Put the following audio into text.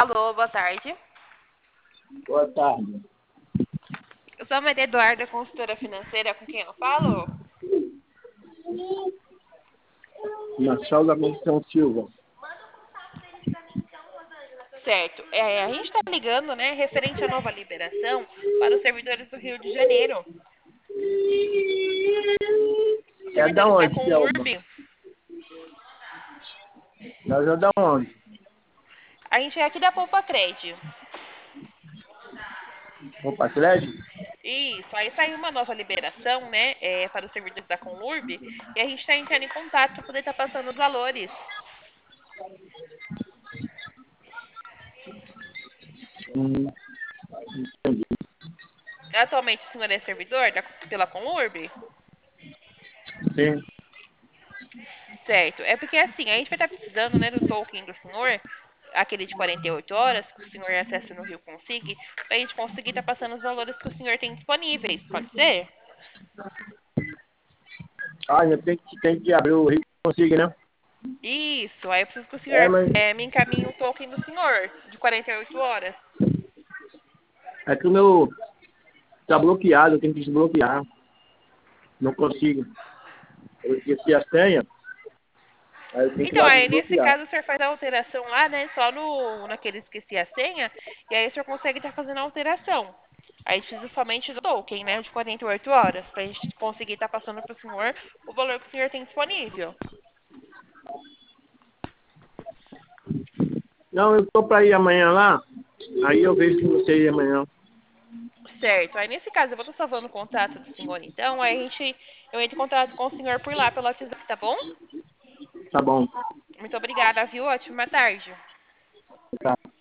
Alô, boa tarde. Boa tarde. Eu sou a Maria Eduarda, consultora financeira, com quem eu falo? Marcelo da Mansão Silva. Certo. A gente está ligando, né, referente à nova liberação para os servidores do Rio de Janeiro. Os É da servidores da onde, Selma? Conurb. Nós é da onde? A gente é aqui da Poupa Cred. Opa, crédito? Isso, aí saiu uma nova liberação, né, para os servidores da Conurb, e a gente está entrando em contato para poder estar passando os valores. Entendi. Atualmente o senhor é servidor pela Conurb? Sim. Certo. É porque assim, a gente vai estar precisando, né, do token do senhor, aquele de 48 horas, que o senhor acessa no Rio Consig, para a gente conseguir estar passando os valores que o senhor tem disponíveis. Pode ser? Ah, ainda tem que abrir o Rio Consigo, né? Isso. Aí eu preciso que o É, senhor mas me encaminhe o token do senhor, de 48 horas. é que o meu tá bloqueado, eu tenho que desbloquear. Não consigo. Eu esqueci a senha, aí eu tenho que ir Então, lá aí nesse desbloquear. caso o senhor faz a alteração lá, né, só naquele esqueci a senha, e aí o senhor consegue estar fazendo a alteração. Aí a gente precisa somente do token, né, de 48 horas, para a gente conseguir estar passando para o senhor o valor que o senhor tem disponível. Não, eu tô pra ir amanhã lá, aí eu vejo com você ir amanhã. Certo. Aí nesse caso eu vou estar salvando o contato do senhor, então, aí eu entro em contato com o senhor por lá, pelo WhatsApp, tá bom? Tá bom. Muito obrigada, viu? Ótima tarde. Tá.